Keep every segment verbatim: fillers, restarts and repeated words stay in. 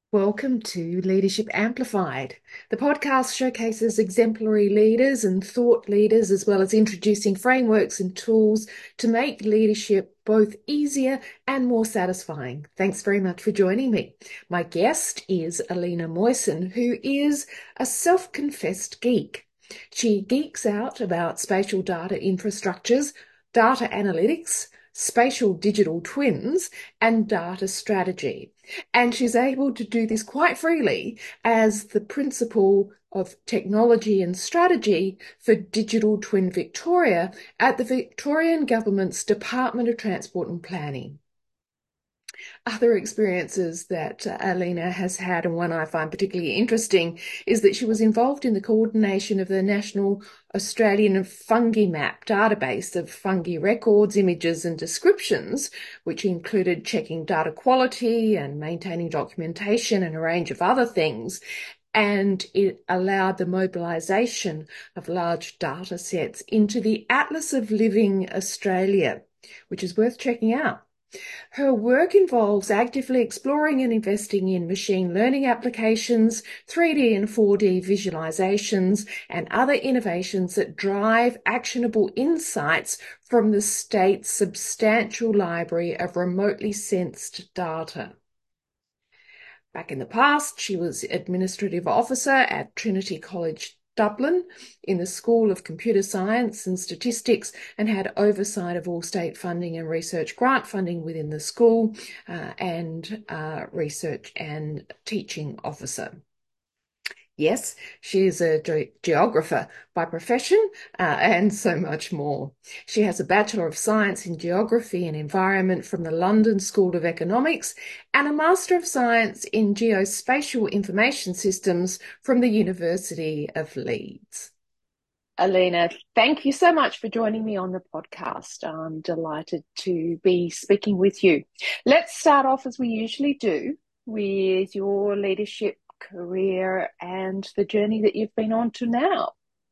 Welcome to Leadership Amplified. The podcast showcases exemplary leaders and thought leaders, as well as introducing frameworks and tools to make leadership both easier and more satisfying. Thanks very much for joining me. My guest is Alina Moysen, who is a self-confessed geek. She geeks out about spatial data infrastructures, data analytics, spatial digital twins, and data strategy. And she's able to do this quite freely as the principal of technology and strategy for Digital Twin Victoria at the Victorian Government's Department of Transport and Planning. Other experiences that uh, Alina has had, and one I find particularly interesting, is that she was involved in the coordination of the National Australian Fungi Map database of fungi records, images, and descriptions, which included checking data quality and maintaining documentation and a range of other things. And it allowed the mobilisation of large data sets into the Atlas of Living Australia, which is worth checking out. Her work involves actively exploring and investing in machine learning applications, three D and four D visualizations, and other innovations that drive actionable insights from the state's substantial library of remotely sensed data. Back in the past, she was Administrative Officer at Trinity College Dublin in the School of Computer Science and Statistics, and had oversight of all state funding and research grant funding within the school, uh, and uh, research and teaching officer. Yes, she is a ge geographer by profession, uh, and so much more. She has a Bachelor of Science in Geography and Environment from the London School of Economics and a Master of Science in Geospatial Information Systems from the University of Leeds. Alina, thank you so much for joining me on the podcast. I'm delighted to be speaking with you. Let's start off as we usually do with your leadership career and the journey that you've been on to now.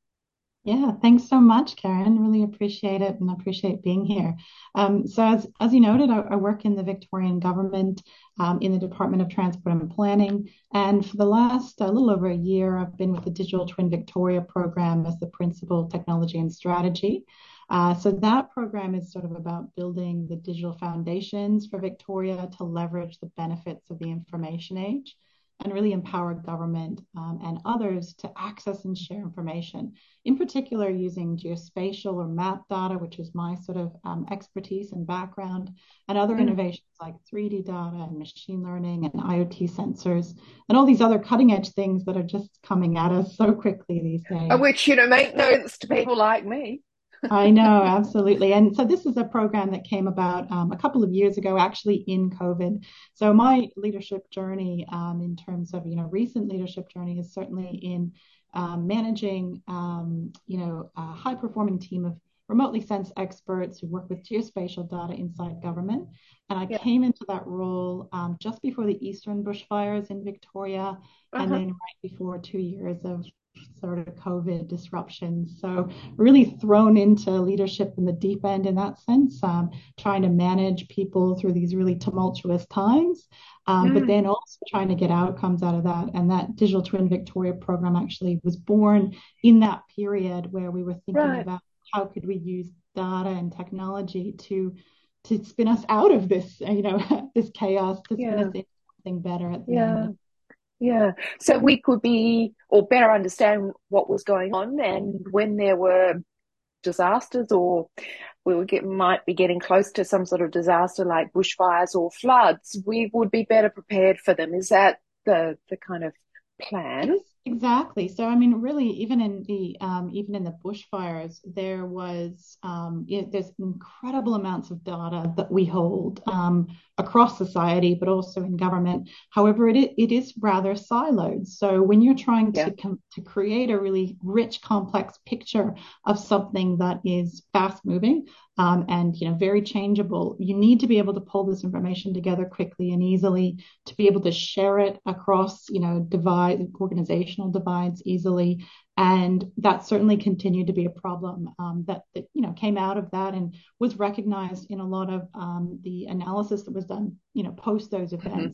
Yeah, thanks so much, Karen. Really appreciate it and appreciate being here. Um, so as, as you noted, I, I work in the Victorian government um, in the Department of Transport and Planning. And for the last a little over a year, I've been with the Digital Twin Victoria program as the principal technology and strategy. Uh, so that program is sort of about building the digital foundations for Victoria to leverage the benefits of the information age and really empower government um, and others to access and share information, in particular using geospatial or map data, which is my sort of um, expertise and background, and other mm. innovations like three D data and machine learning and IoT sensors, and all these other cutting edge things that are just coming at us so quickly these days. Which, you know, make sense to people like me. I know, absolutely. And so this is a program that came about um, a couple of years ago, actually in COVID. So my leadership journey um, in terms of, you know, recent leadership journey is certainly in um, managing, um, you know, a high performing team of remotely sensed experts who work with geospatial data inside government. And I yeah. came into that role um, just before the Eastern bushfires in Victoria, uh-huh. and then right before two years of sort of COVID disruptions. So really thrown into leadership in the deep end in that sense, um, trying to manage people through these really tumultuous times, um, mm. but then also trying to get outcomes out of that. And that Digital Twin Victoria program actually was born in that period where we were thinking right. about how could we use data and technology to to spin us out of this, you know, this chaos, to spin yeah. us into something better at the yeah. end. Yeah, so we could be, or better understand what was going on, and when there were disasters, or we would get, might be getting close to some sort of disaster like bushfires or floods, we would be better prepared for them. Is that the the kind of plan? Exactly. So, I mean, really, even in the um, even in the bushfires, there was um, it, there's incredible amounts of data that we hold um, across society, but also in government. However, it it is rather siloed. So, when you're trying yeah. to com- to create a really rich, complex picture of something that is fast moving um, and you know very changeable, you need to be able to pull this information together quickly and easily to be able to share it across you know divide organizations divides easily, and that certainly continued to be a problem um, that, that you know came out of that and was recognized in a lot of um, the analysis that was done you know post those events. Mm-hmm.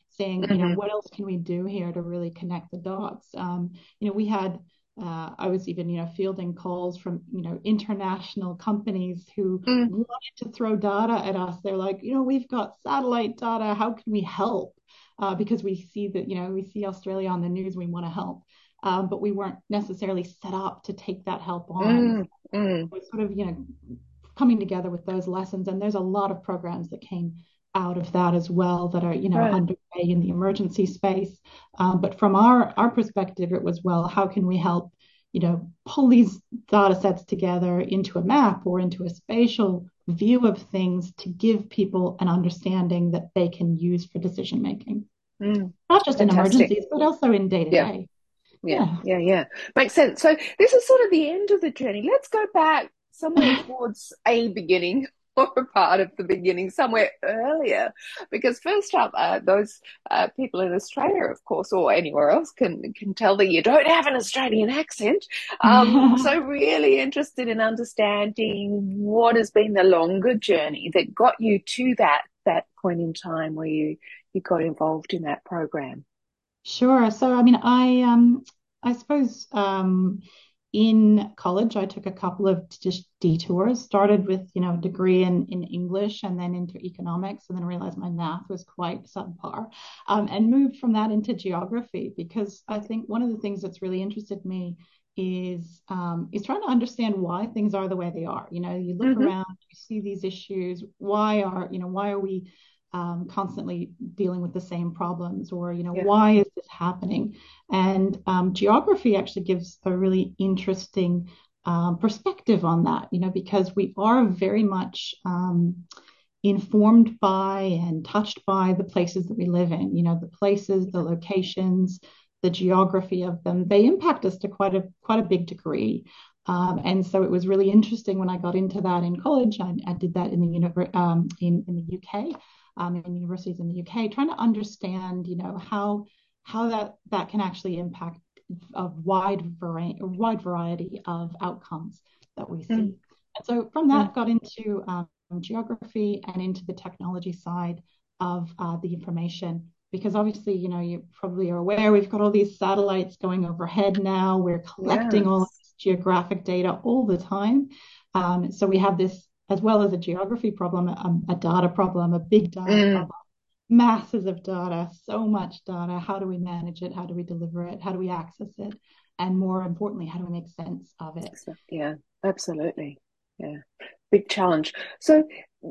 saying, you know, Mm-hmm. what else can we do here to really connect the dots? Um, you know, we had, uh, I was even, you know, fielding calls from, you know, international companies who Mm. wanted to throw data at us. They're like, you know, we've got satellite data. How can we help? Uh, because we see that, you know, we see Australia on the news, we want to help. Um, but we weren't necessarily set up to take that help on. Mm. Mm. We're sort of, you know, coming together with those lessons. And there's a lot of programs that came out of that as well that are, you know, Right. underway in the emergency space. Um, but from our our perspective, it was, well, how can we help, you know, pull these data sets together into a map or into a spatial view of things to give people an understanding that they can use for decision making, Mm. not just in Fantastic. emergencies, but also in day to Yeah. day. Yeah, Yeah. yeah, yeah. Makes sense. So this is sort of the end of the journey. Let's go back somewhere towards a beginning or a part of the beginning, somewhere earlier. Because first up, uh, those uh, people in Australia, of course, or anywhere else, can can tell that you don't have an Australian accent. Um, so really interested in understanding what has been the longer journey that got you to that that point in time where you you got involved in that program. Sure. So, I mean, I um, I suppose um, in college, I took a couple of just detours. Started with, you know, a degree in in English, and then into economics, and then realized my math was quite subpar, um, and moved from that into geography because I think one of the things that's really interested me is um, is trying to understand why things are the way they are. You know, you look Hmm. around, you see these issues. Why are, you know, why are we um, constantly dealing with the same problems, or, you know, Yeah. why is this happening? And um, geography actually gives a really interesting um, perspective on that, you know, because we are very much um, informed by and touched by the places that we live in, you know, the places, the locations, the geography of them. They impact us to quite a quite a big degree. Um, and so it was really interesting when I got into that in college. I, I did that in the um, in, in the U K, um, in universities in the U K, trying to understand, you know, how how that that can actually impact a wide variety, a wide variety of outcomes that we Mm, see. And so from mm. that got into um, geography and into the technology side of uh, the information. Because obviously, you know, you probably are aware we've got all these satellites going overhead now. We're collecting all of Yes. this geographic data all the time. Um, so we have this, as well as a geography problem, a, a data problem, a big data Mm. problem, masses of data, so much data. How do we manage it? How do we deliver it? How do we access it? And more importantly, how do we make sense of it? So, yeah, absolutely. Yeah, big challenge. So,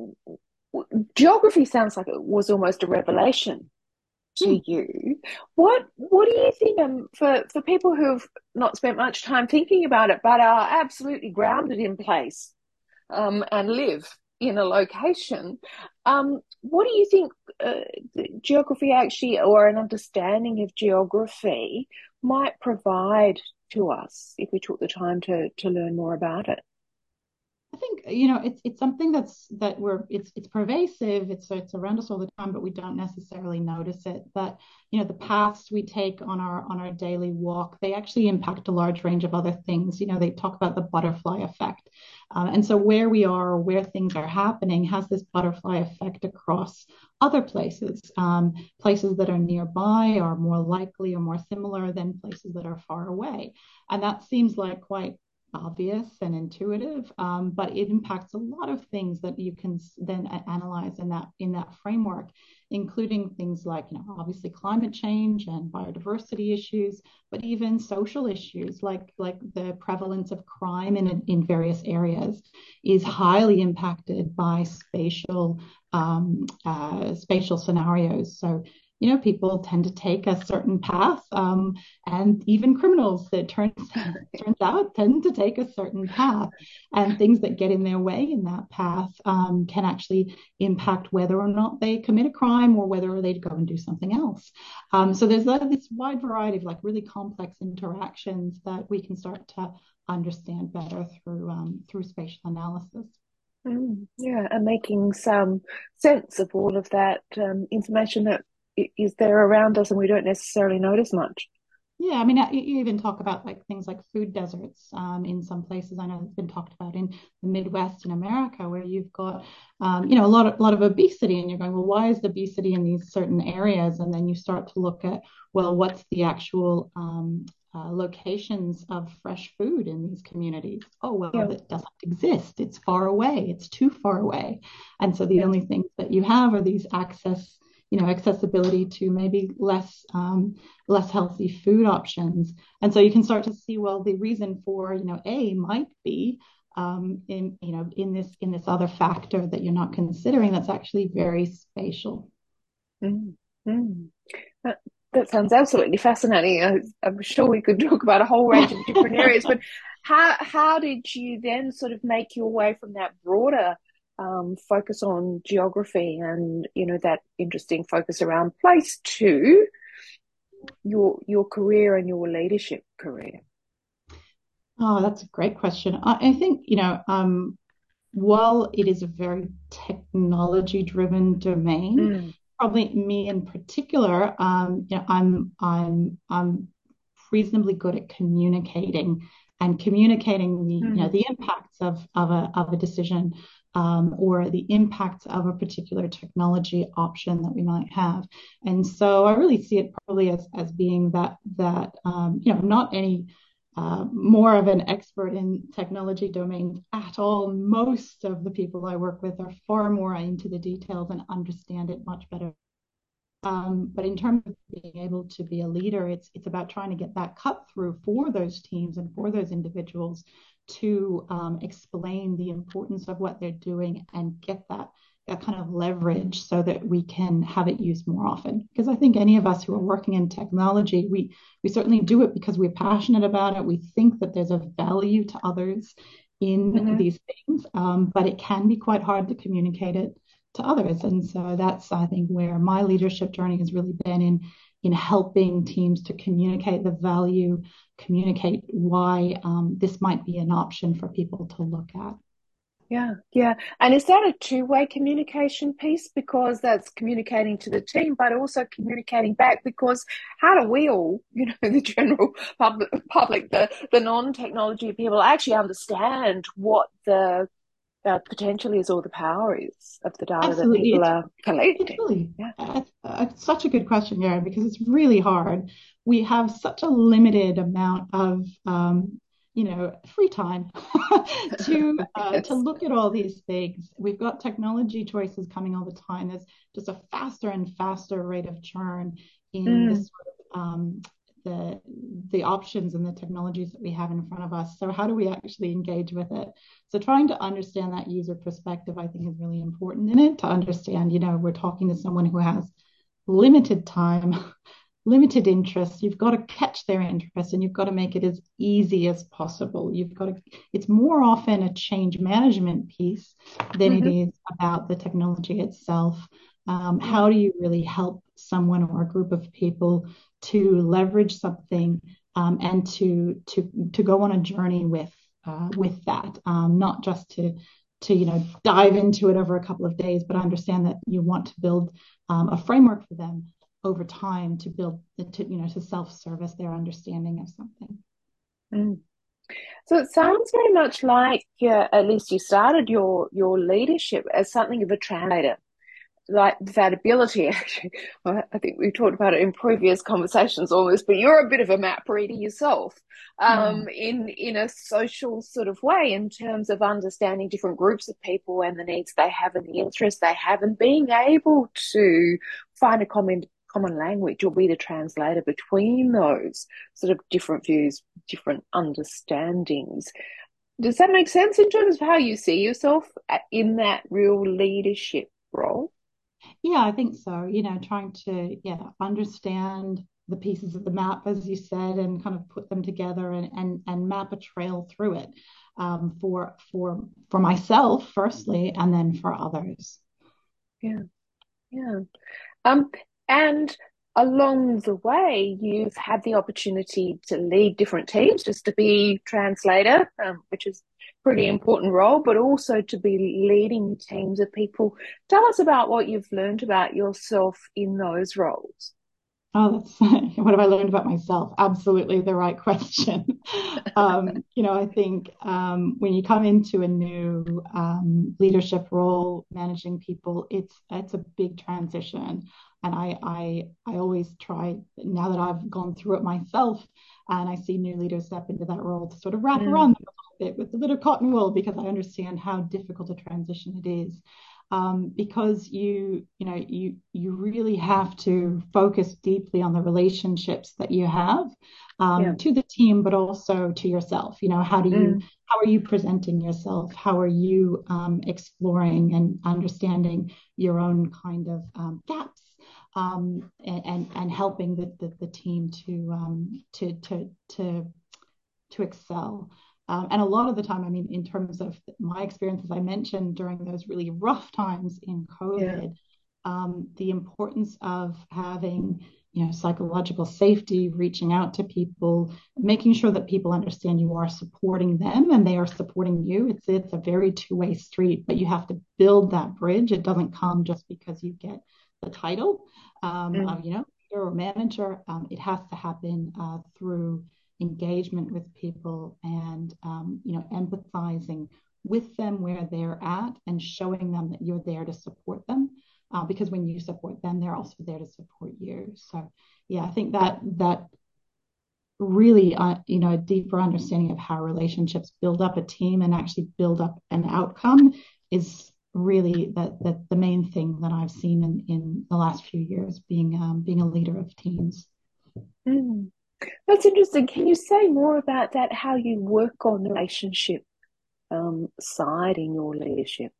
geography sounds like it was almost a revelation Hmm. to you. What What do you think, um, for for people who've not spent much time thinking about it, but are absolutely grounded in place, um, and live in a location? Um, what do you think uh, geography actually, or an understanding of geography, might provide to us if we took the time to to learn more about it? I think, you know, it's it's something that's that we're it's it's pervasive. It's it's around us all the time, but we don't necessarily notice it. But, you know, the paths we take on our on our daily walk, they actually impact a large range of other things. You know, they talk about the butterfly effect, um, and so where we are or where things are happening has this butterfly effect across other places. Um, places that are nearby are more likely or more similar than places that are far away, and that seems like quite obvious and intuitive, um, but it impacts a lot of things that you can then analyze in that in that framework, including things like, you know, obviously climate change and biodiversity issues, but even social issues like like the prevalence of crime in in various areas is highly impacted by spatial um, uh, spatial scenarios. So, you know, people tend to take a certain path, um, and even criminals, it turns turns out, tend to take a certain path, and things that get in their way in that path um, can actually impact whether or not they commit a crime or whether they go and do something else. Um, so there's uh, this wide variety of like really complex interactions that we can start to understand better through um, through spatial analysis. Mm, yeah, and making some sense of all of that um, information that is there around us and we don't necessarily notice much. Yeah, I mean, uh, you you even talk about like things like food deserts um, in some places. I know it's been talked about in the Midwest in America, where you've got, um, you know, a lot of lot of obesity, and you're going, well, why is the obesity in these certain areas? And then you start to look at, well, what's the actual um, uh, locations of fresh food in these communities? Oh, well, Yeah, that doesn't exist. It's far away. It's too far away, and so the yeah. only things that you have are these access, you know, accessibility to maybe less. Um, less healthy food options. And so you can start to see, well, the reason for, you know, A might be um, in, you know, in this in this other factor that you're not considering that's actually very spatial. Mm, mm. That, that sounds absolutely fascinating. I, I'm sure we could talk about a whole range of different areas, but how how did you then sort of make your way from that broader um, focus on geography and you know that interesting focus around place to your your career and your leadership career? Oh, that's a great question. I, I think, you know, um, while it is a very technology driven domain, Mm, probably me in particular, um, you know, I'm I'm I'm reasonably good at communicating and communicating the, you know, mm, the impacts of of a of a decision um, or the impacts of a particular technology option that we might have. And so I really see it probably as as being that that um, you know, not any uh, more of an expert in technology domains at all. Most of the people I work with are far more into the details and understand it much better. Um, but in terms of being able to be a leader, it's it's about trying to get that cut through for those teams and for those individuals to um, explain the importance of what they're doing and get that that kind of leverage so that we can have it used more often. Because I think any of us who are working in technology, we we certainly do it because we're passionate about it. We think that there's a value to others in mm-hmm. these things, um, but it can be quite hard to communicate it to others. And so that's, I think, where my leadership journey has really been in in helping teams to communicate the value, communicate why um, this might be an option for people to look at. Yeah, yeah. And is that a two-way communication piece? Because that's communicating to the team, but also communicating back because how do we all, you know, the general public, public the, the non-technology people actually understand what the uh, potential is or the power is of the data that Absolutely. people It's are it's collecting? really Yeah. uh, it's such a good question, Gary, because it's really hard. We have such a limited amount of um, you know, free time to uh, to Yes. look at all these things. We've got technology choices coming all the time. There's just a faster and faster rate of churn in Mm, this sort of um, the the options and the technologies that we have in front of us. So how do we actually engage with it? So trying to understand that user perspective, I think, is really important in it to understand, you know, we're talking to someone who has limited time, limited interest. You've got to catch their interest and you've got to make it as easy as possible. You've got to, it's more often a change management piece than it hmm is about the technology itself. Um, Yeah. how do you really help someone or a group of people to leverage something um, and to to to go on a journey with uh, with that, um, not just to to you know dive into it over a couple of days, but understand that you want to build um, a framework for them over time to build to you know to self-service their understanding of something. Mm. So it sounds very much like, uh, at least you started your your leadership as something of a translator, like that ability. Actually, well, I think we talked about it in previous conversations almost, but you're a bit of a map reader yourself, Yeah, um, in in a social sort of way in terms of understanding different groups of people and the needs they have and the interests they have, and being able to find a common common language or be the translator between those sort of different views, different understandings. Does that make sense in terms of how you see yourself in that real leadership role? yeah, I think so. You know, trying to yeah understand the pieces of the map, as you said, and kind of put them together and and and map a trail through it um, for for for myself firstly, and then for others. Yeah, yeah. Um, and along the way, you've had the opportunity to lead different teams, just to be translator, um, which is a pretty important role, but also to be leading teams of people. Tell us about what you've learned about yourself in those roles. Oh, that's what have I learned about myself? Absolutely the right question. Um, you know, I think um, when you come into a new um, leadership role, managing people, it's it's a big transition. And I, I I always try now that I've gone through it myself, and I see new leaders step into that role to sort of wrap Mm, around them a little bit with a bit of cotton wool because I understand how difficult a transition it is um, because you you know you you really have to focus deeply on the relationships that you have yeah. um, to the team, but also to yourself. You know, how do you Mm, how are you presenting yourself? How are you um, exploring and understanding your own kind of um, gaps? Um, and, and and helping the, the, the team to um, to to to to excel. Um, and a lot of the time, I mean, in terms of my experiences, I mentioned during those really rough times in yeah. COVID, um, the importance of having, you know, psychological safety, reaching out to people, making sure that people understand you are supporting them and they are supporting you. It's it's a very two-way street, but you have to build that bridge. It doesn't come just because you get the title um, Mm, of, you know, leader or manager. Um, it has to happen uh, through engagement with people and um, you know empathizing with them where they're at and showing them that you're there to support them uh, because when you support them they're also there to support you. So yeah, I think that that really uh, you know a deeper understanding of how relationships build up a team and actually build up an outcome is really that the, the main thing that I've seen in, in the last few years being um, being a leader of teams. mm. That's interesting. Can you say more about that, how you work on the relationship um, side in your leadership?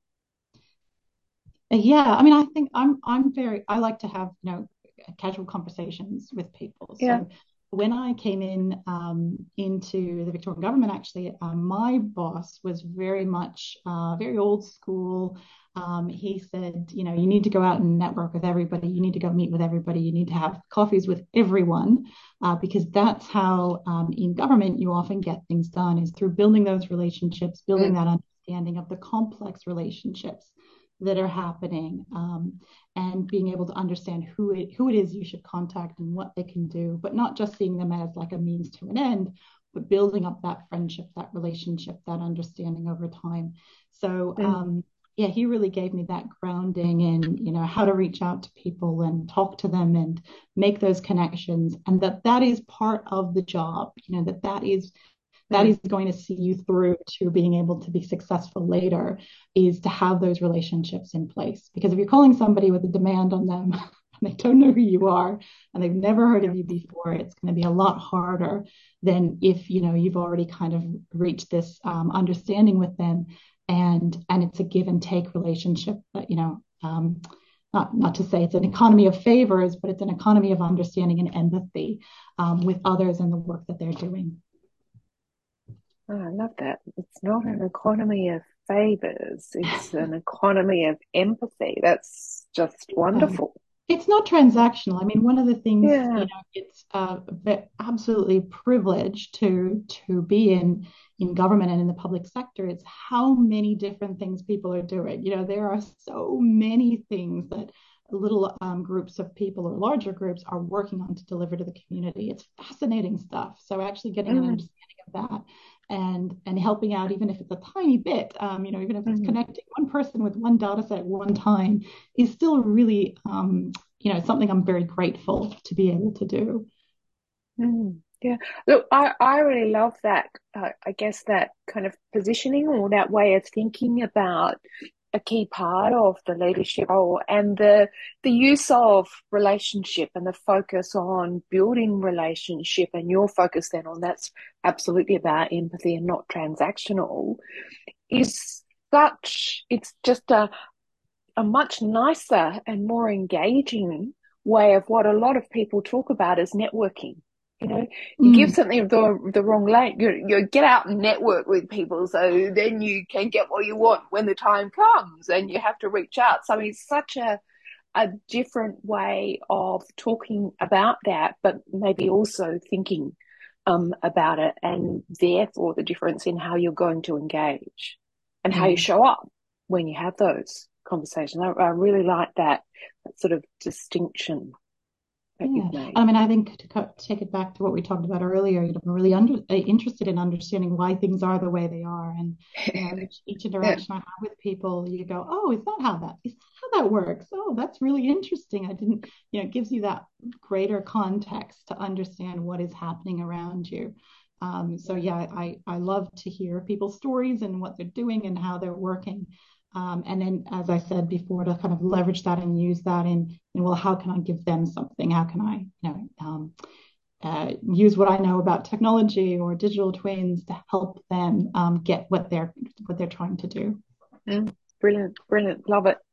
Yeah, I mean, I think I'm I'm very I like to have, you know, casual conversations with people. Yeah. So when I came in um, into the Victorian government, actually, um, my boss was very much uh, very old school. Um, he said, you know, you need to go out and network with everybody. You need to go meet with everybody. You need to have coffees with everyone uh, because that's how um, in government you often get things done is through building those relationships, building Mm, that understanding of the complex relationships that are happening um, and being able to understand who it who it is you should contact and what they can do, but not just seeing them as like a means to an end, but building up that friendship, that relationship, that understanding over time. So mm, um, yeah, he really gave me that grounding in, you know, how to reach out to people and talk to them and make those connections, and that that is part of the job. You know, that that is that mm, is going to see you through to being able to be successful later is to have those relationships in place. Because if you're calling somebody with a demand on them and they don't know who you are and they've never heard yeah. of you before, it's going to be a lot harder than if you know you've already kind of reached this um, understanding with them, and and it's a give and take relationship. But you know. Um, not, not to say it's an economy of favors, but it's an economy of understanding and empathy um, with others and the work that they're doing. Oh, I love that. It's not an economy of favors, it's an economy of empathy. That's just Um, wonderful. it's not transactional. I mean, one of the things, you Yeah. know, it's uh, absolutely privileged to to be in in government and in the public sector. It's how many different things people are doing. You know, there are so many things that little um, groups of people or larger groups are working on to deliver to the community. It's fascinating stuff. So actually getting an Mm, understanding of that and and helping out, even if it's a tiny bit, um, you know, even if it's mm, connecting one person with one data set at one time, is still really, um, you know, something I'm very grateful to be able to do. mm. Yeah. Look, I, I really love that. Uh, I guess that kind of positioning or that way of thinking about a key part of the leadership role and the the use of relationship and the focus on building relationship and your focus then on that's absolutely about empathy and not transactional is such it's just a, a much nicer and more engaging way of what a lot of people talk about as networking. You know, you give Mm, something the the wrong lane. You you get out and network with people, so then you can get what you want when the time comes, and you have to reach out. So I mean, it's such a a different way of talking about that, but maybe also thinking um, about it, and therefore the difference in how you're going to engage and how you mm. show up when you have those conversations. I, I really like that, that sort of distinction. that Yeah, you've made. I mean, I think to co- take it back to what we talked about earlier, you know, I'm really under, uh, interested in understanding why things are the way they are, and you know, each, each Yeah. interaction I have with people, you go, "Oh, is that how that is that how that works? Oh, that's really interesting." I didn't, you know, it gives you that greater context to understand what is happening around you. Um, so Yeah. yeah, I I love to hear people's stories and what they're doing and how they're working. Um, and then, as I said before, to kind of leverage that and use that in, in well, how can I give them something? How can I, you know, um, uh, use what I know about technology or digital twins to help them um, get what they're what they're trying to do? Mm, brilliant, brilliant. Love it.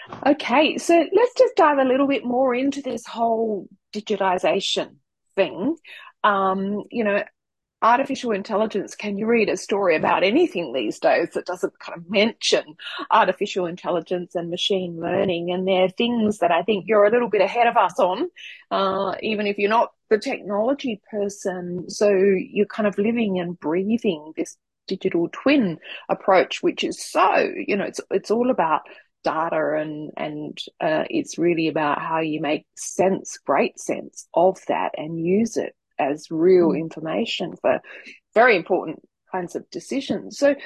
Okay, so let's just dive a little bit more into this whole digitization thing. Um, you know, artificial intelligence, can you read a story about anything these days that doesn't kind of mention artificial intelligence and machine learning? And they're things that I think you're a little bit ahead of us on, uh, even if you're not the technology person. So you're kind of living and breathing this digital twin approach, which is so, you know, it's it's all about data and and uh, it's really about how you make sense, great sense of that and use it as real Mm. information for very important kinds of decisions. So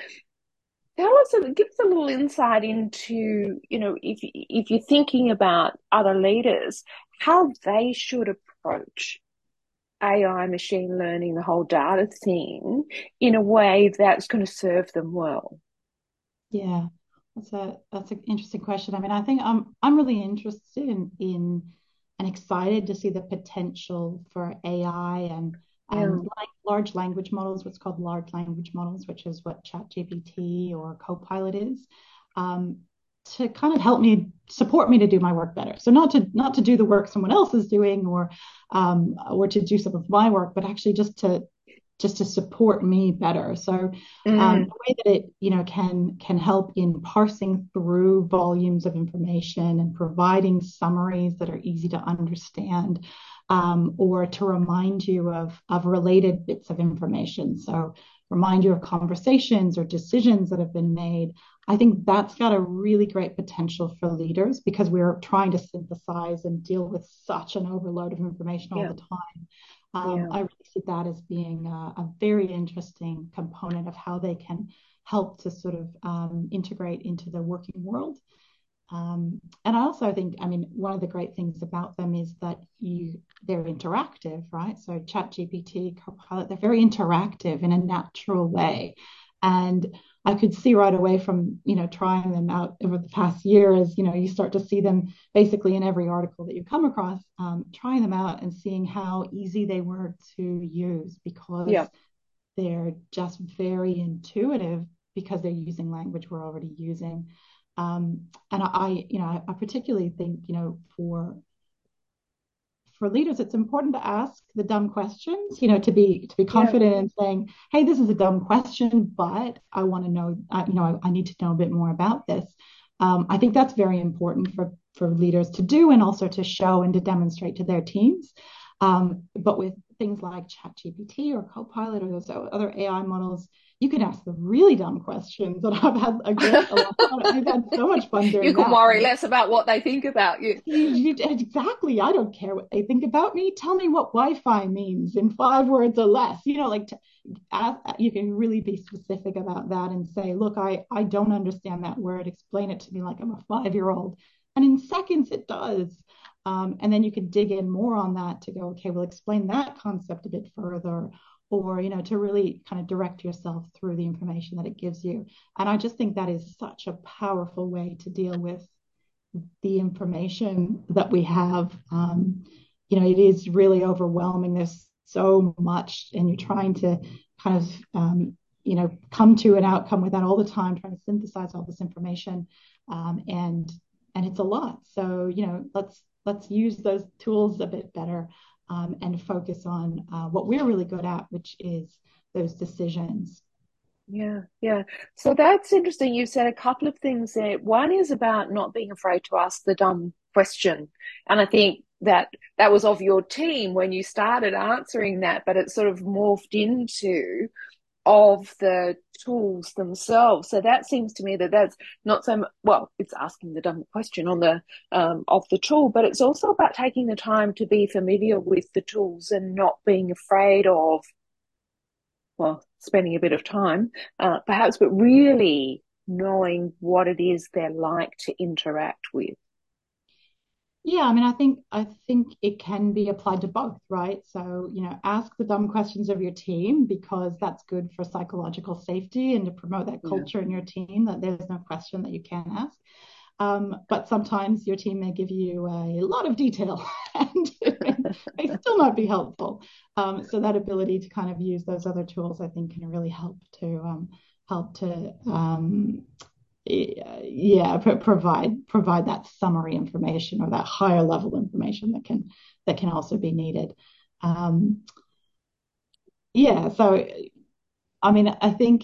tell us, give us a little insight into, you know, if if you're thinking about other leaders, how they should approach A I, machine learning, the whole data thing in a way that's going to serve them well. Yeah, that's a that's an interesting question. I mean, I think I'm I'm really interested in in and excited to see the potential for A I and and Yeah, like large language models, what's called large language models, which is what ChatGPT or Copilot is, um, to kind of help me support me to do my work better. So not to not to do the work someone else is doing or um, or to do some of my work, but actually just to just to support me better. So um, mm, the way that it you know can can help in parsing through volumes of information and providing summaries that are easy to understand, um, or to remind you of of related bits of information. So remind you of conversations or decisions that have been made. I think that's got a really great potential for leaders because we're trying to synthesize and deal with such an overload of information all yeah, the time. um, yeah, I really see that as being a, a very interesting component of how they can help to sort of um, integrate into the working world. Um, and I also think, I mean, one of the great things about them is that you they're interactive, right? So ChatGPT, Copilot, they're very interactive in a natural way. And I could see right away from, you know, trying them out over the past year as, you know, you start to see them basically in every article that you come across, um, trying them out and seeing how easy they were to use because yeah, they're just very intuitive because they're using language we're already using. Um, and I, you know, I, I particularly think, you know, for for leaders, it's important to ask the dumb questions, you know, to be to be yeah, confident in saying, "Hey, this is a dumb question, but I want to know, uh, you know, I, I need to know a bit more about this." Um, I think that's very important for for leaders to do, and also to show and to demonstrate to their teams. Um, but with things like ChatGPT or Copilot or those other A I models, you can ask the really dumb questions, and I've had a great, a lot, I've had so much fun you doing can that. worry less about what they think about you. You, you, exactly. I don't care what they think about me. Tell me what Wi-Fi means in five words or less. You know, like to, ask, you can really be specific about that and say, look, I, I don't understand that word. Explain it to me like I'm a five-year-old. And in seconds, it does. Um, and then you can dig in more on that to go, okay, well, explain that concept a bit further, or, you know, to really kind of direct yourself through the information that it gives you. And I just think that is such a powerful way to deal with the information that we have. Um, you know, it is really overwhelming. There's so much, and you're trying to kind of, um, you know, come to an outcome with that all the time, trying to synthesize all this information, um, and and it's a lot. So, you know, let's let's use those tools a bit better, um, and focus on uh, what we're really good at, which is those decisions. Yeah, yeah. So that's interesting. You've said a couple of things there. One is about not being afraid to ask the dumb question. And I think that that was of your team when you started answering that, but it sort of morphed into of the tools themselves. So that seems to me that that's not so much, well, it's asking the dumb question on the um, of the tool, but it's also about taking the time to be familiar with the tools and not being afraid of, well, spending a bit of time, uh, perhaps, but really knowing what it is they're like to interact with. Yeah, I mean, I think I think it can be applied to both, right? So, you know, ask the dumb questions of your team because that's good for psychological safety and to promote that Yeah. culture in your team that there's no question that you can ask. Um, but sometimes your team may give you a lot of detail and it may, may still not be helpful. Um, so that ability to kind of use those other tools, I think, can really help to um, help to um, yeah provide provide that summary information or that higher level information that can that can also be needed. Um, yeah, so I mean, I think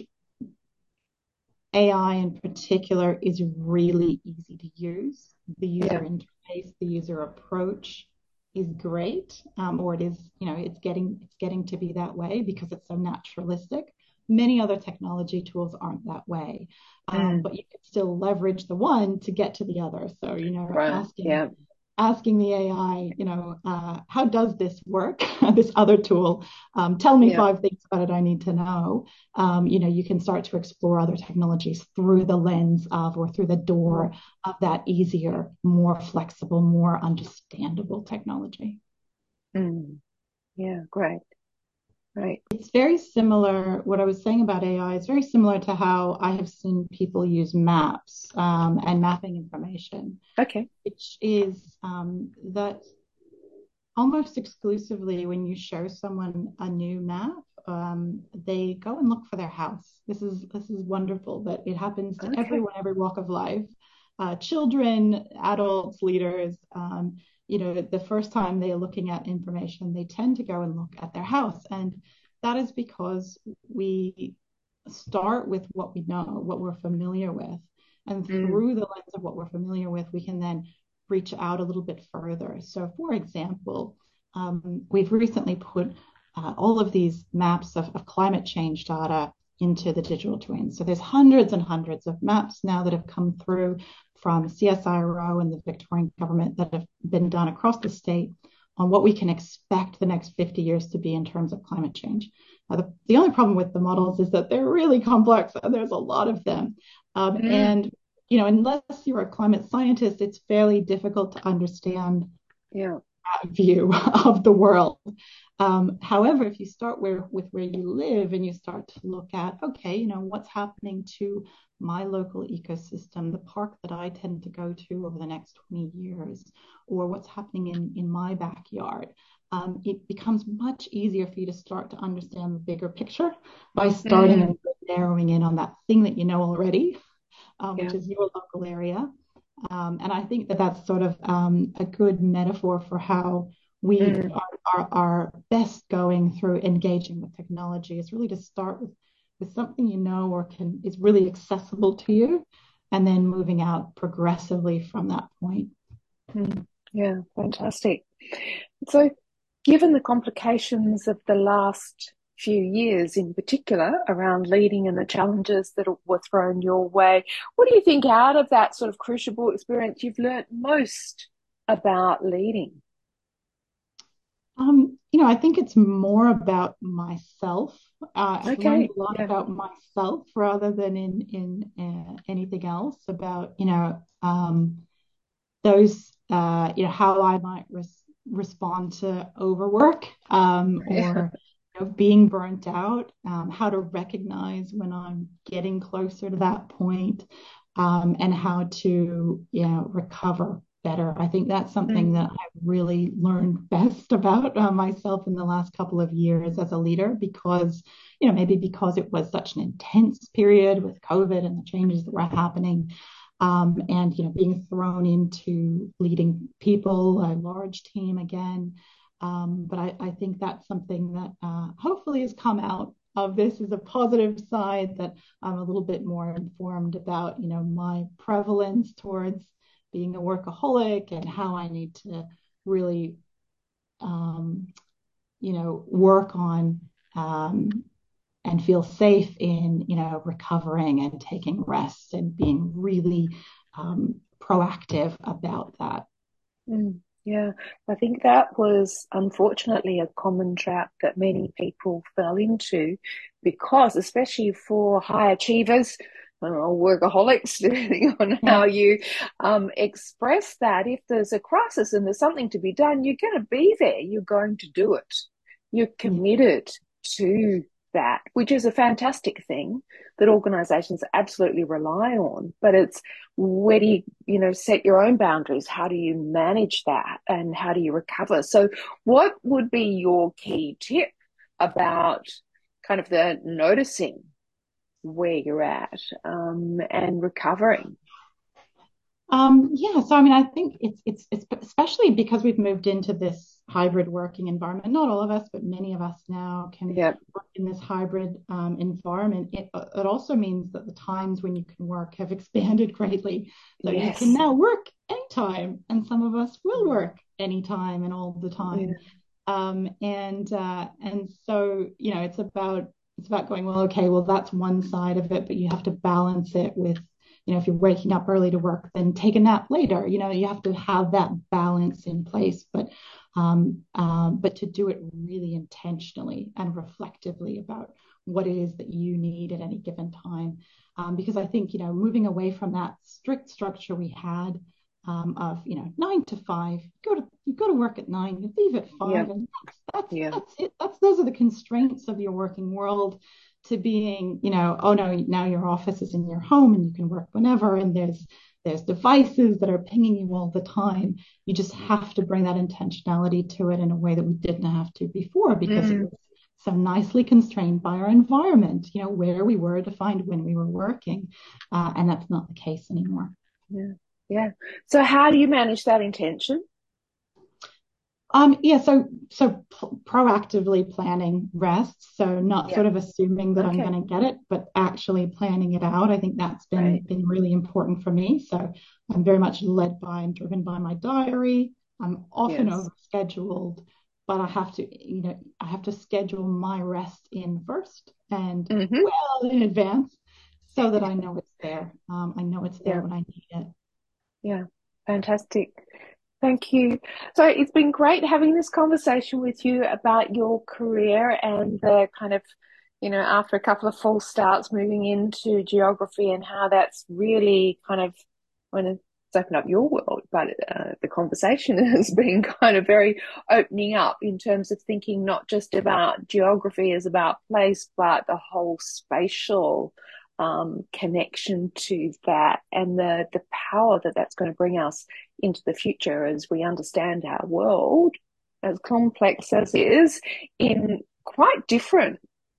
A I in particular is really easy to use. The user Yeah. interface, the user approach is great, um, or it is, you know, it's getting it's getting to be that way because it's so naturalistic. Many other technology tools aren't that way, um, Mm, but you can still leverage the one to get to the other. So, you know, right. asking Yeah. asking the A I, you know, uh, how does this work? This other tool, um, tell me Yeah. five things about it I need to know. Um, you know, you can start to explore other technologies through the lens of or through the door Mm, of that easier, more flexible, more understandable technology. mm, yeah. Great. Great. It's very similar. What I was saying about A I is very similar to how I have seen people use maps um, and mapping information, Okay. which is um, that almost exclusively when you show someone a new map, um, they go and look for their house. This is this is wonderful that it happens to Okay. everyone, every walk of life, uh, children, adults, leaders. Um, you know, the first time they are looking at information, they tend to go and look at their house, and that is because we start with what we know, what we're familiar with, and Mm, through the lens of what we're familiar with, we can then reach out a little bit further. So, for example, um, we've recently put uh, all of these maps of, of climate change data into the digital twin. So there's hundreds and hundreds of maps now that have come through from C S I R O and the Victorian government that have been done across the state on what we can expect the next fifty years to be in terms of climate change. Now, the, the only problem with the models is that they're really complex and there's a lot of them. Um, mm, and you know, unless you're a climate scientist, it's fairly difficult to understand yeah. that view of the world. Um, however, if you start where, with where you live and you start to look at, okay, you know, what's happening to my local ecosystem, the park that I tend to go to over the next twenty years, or what's happening in, in my backyard, um, it becomes much easier for you to start to understand the bigger picture by starting Mm, and narrowing in on that thing that you know already, um, which yeah. is your local area. Um, and I think that that's sort of um, a good metaphor for how we Mm, are, are, are best going through engaging with technology is really to start with, with something you know or can is really accessible to you, and then moving out progressively from that point. mm, yeah. Fantastic. So, given the complications of the last few years in particular around leading and the challenges that were thrown your way, what do you think out of that sort of crucible experience you've learnt most about leading? Um, you know, I think it's more about myself. Uh, I've learned Okay. a lot Yeah. about myself rather than in in uh, anything else about, you know, um, those, uh, you know, how I might res respond to overwork, um, Yeah. or you know, being burnt out, um, how to recognize when I'm getting closer to that point, um, and how to, you know, recover better. I think that's something Mm, that I've really learned best about uh, myself in the last couple of years as a leader because, you know, maybe because it was such an intense period with COVID and the changes that were happening, um, and you know being thrown into leading people, a large team again. Um, but I, I think that's something that uh, hopefully has come out of this as a positive side, that I'm a little bit more informed about you know my prevalence towards being a workaholic and how I need to really um, you know work on um, and feel safe in, you know, recovering and taking rest and being really um, proactive about that. Mm, yeah, I think that was unfortunately a common trap that many people fell into because, especially for high achievers uh, or workaholics, depending on how Yeah. you um, express that, if there's a crisis and there's something to be done, you're going to be there. You're going to do it. You're Yeah. committed to that, which is a fantastic thing that organizations absolutely rely on. But it's where do you, you know, set your own boundaries? How do you manage that and how do you recover? So what would be your key tip about kind of the noticing where you're at um, and recovering? Um, yeah, so I mean, I think it's it's it's especially because we've moved into this hybrid working environment. Not all of us, but many of us now can Yeah. work in this hybrid um, environment. It it also means that the times when you can work have expanded greatly. So you can Yes. now work anytime, and some of us will Mm. work anytime and all the time. Yeah. Um, and uh, and so you know, it's about it's about going, well, okay, well, that's one side of it, but you have to balance it with, you know, if you're waking up early to work, then take a nap later. You know, you have to have that balance in place, but um, um, but to do it really intentionally and reflectively about what it is that you need at any given time. Um, because I think, you know, moving away from that strict structure we had um, of, you know, nine to five, you go to you go to work at nine, you leave at Yeah. five, and that's that's Yeah. that's it. That's those are the constraints of your working world, to being, you know, oh no, now your office is in your home and you can work whenever, and there's there's devices that are pinging you all the time. You just have to bring that intentionality to it in a way that we didn't have to before, because it Mm. was so nicely constrained by our environment, you know, where we were defined when we were working. Uh, and that's not the case anymore. Yeah. Yeah. So how do you manage that intention? Um, yeah, so so p- proactively planning rest, so not Yeah. sort of assuming that I'm Okay. going to get it, but actually planning it out. I think that's been Right. been really important for me. So I'm very much led by and driven by my diary. I'm often Yes. overscheduled, but I have to, you know, I have to schedule my rest in first and Mm-hmm. well in advance so that I know it's there. Um, I know it's there Yeah. when I need it. Yeah. Fantastic. Thank you. So it's been great having this conversation with you about your career and the kind of, you know, after a couple of false starts moving into geography and how that's really kind of, when it's opened up your world, but uh, the conversation has been kind of very opening up in terms of thinking not just about geography as about place, but the whole spatial um, connection to that and the the power that that's going to bring us into the future as we understand our world, as complex as it is, in quite different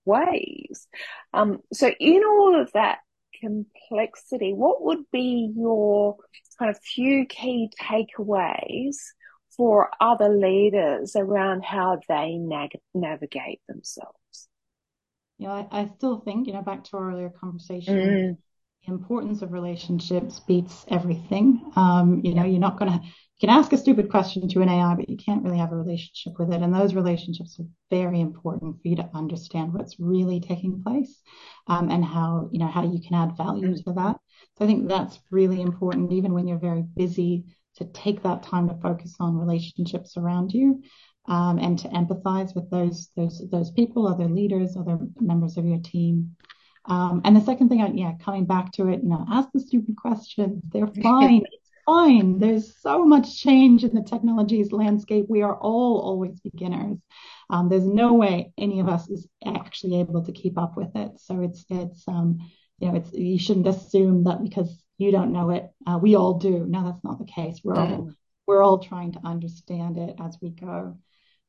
ways. Um, so, in all of that complexity, what would be your kind of few key takeaways for other leaders around how they nag- navigate themselves? You know, I, I still think, you know, back to our earlier conversation, Mm, the importance of relationships beats everything. Um, you know, yeah. you're not going to, you can ask a stupid question to an A I, but you can't really have a relationship with it. And those relationships are very important for you to understand what's really taking place, um, and how, you know, how you can add value Mm, to that. So I think that's really important, even when you're very busy, to take that time to focus on relationships around you. Um, and to empathize with those those those people, other leaders, other members of your team. Um, and the second thing, I, yeah, coming back to it, you know, ask the stupid questions. They're fine. It's fine. There's so much change in the technologies landscape. We are all always beginners. Um, there's no way any of us is actually able to keep up with it. So it's it's um, you know, it's you shouldn't assume that because you don't know it, uh, we all do. No, that's not the case. We're all mm, we're all trying to understand it as we go.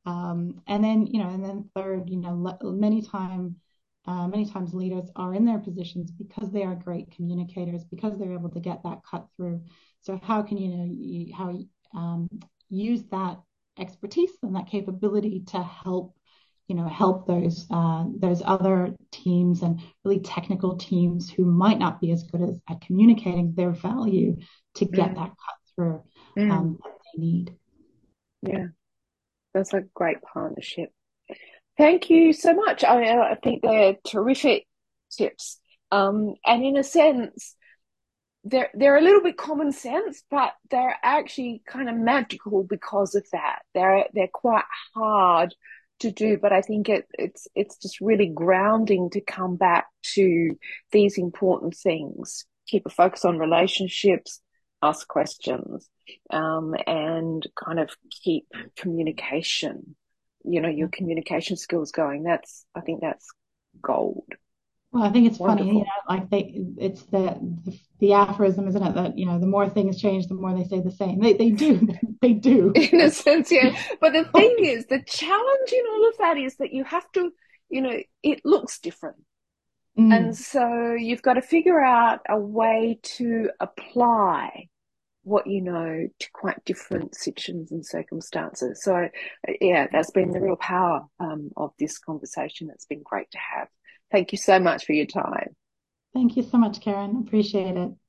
Um, and then, you know, and then third, you know, many time, uh, many times leaders are in their positions because they are great communicators, because they're able to get that cut through. So how can you know you, how um, use that expertise and that capability to help, you know, help those uh, those other teams and really technical teams who might not be as good as, at communicating their value to get mm, that cut through mm. um, that they need. Yeah, that's a great partnership. Thank you so much. I, I think they're terrific tips. Um, and in a sense, they're they're a little bit common sense, but they're actually kind of magical because of that. They're they're quite hard to do, but I think it it's it's just really grounding to come back to these important things. Keep a focus on relationships, ask questions, um, and kind of keep communication. You know, your communication skills going. That's I think that's gold. Well, I think it's funny, you know, Wonderful. like they, it's the, the the aphorism, isn't it? That, you know, the more things change, the more they stay the same. They they do, they do. In a sense, yeah. But the thing is, the challenge in all of that is that you have to, you know, it looks different. And Mm. so you've got to figure out a way to apply what you know to quite different situations and circumstances. So, yeah, that's been the real power um, of this conversation. It's been great to have. Thank you so much for your time. Thank you so much, Karen. Appreciate it.